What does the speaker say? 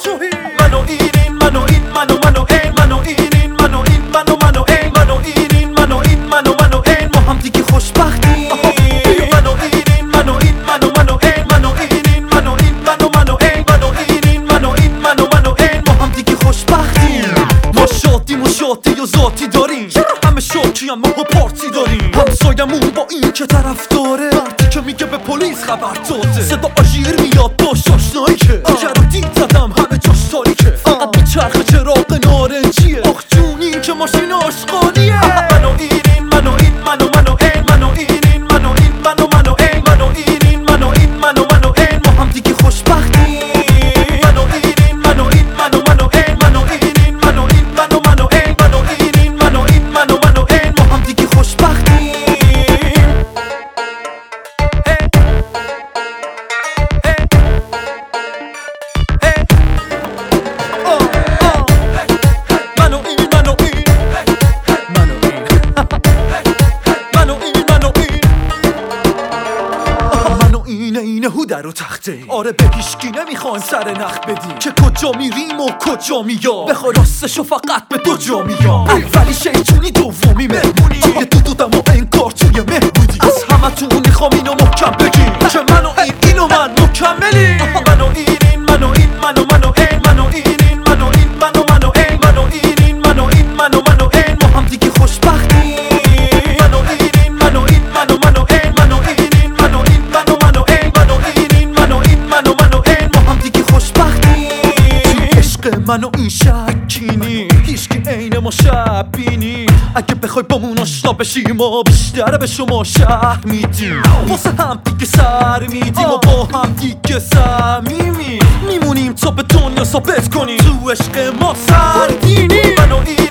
منو این منو این منو این منو این منو این منو این منو این منو این منو این ما هم دیگه خوشبختیم منو این منو این منو این منو این منو این منو این منو این منو این منو این ما هم دیگه خوشبختیم ما شادیم و شادی و ذاتی داریم همه شوکی هم ما پارتی داریم همسایمون با این که طرف داره مردی که میگه به پلیس خبر داده صدا آژیر میاد با شاشنایی که رو دید زدم همه جاش تاریکه فقط به چرخ چراغ نارنجیه آخ جونی که ماشین آشغالیه منو این منو این منو این منو این منو این منو این منو این منو این منو این ما هم دیگه خوشبختیم منو این منو این منو این منو این منو این منو این منو این منو این منو این ما هم دیگه خوشبختیم اینه هوده رو تخته آره به هیشکی نمیخوایم سر نخ بدیم که کجا میریم و کجا میام بخوای راستشو فقط به دو جا میام اولی شیطونی دومی مهمونی توی دودم و انکار توی مهبودی از همه تون میخوام اینو محکم بگیم که منو اینو من مکملی منو این منو این منو این منو این منو این منو این منو این منو این منو این ما هم دیگه خوشبختیم منو این منو این منو این منو این منو این منو منو این شکینی هیچکی عین ما شبینی اگه بخوای با مون آشنا بشی ما بیشتر به شما شهر میدیم واسه هم دیگه سر میدیم و با هم دیگه صمیمی میمونیم تا به دنیا ثابت کنیم تو عشق ما سردینی منو این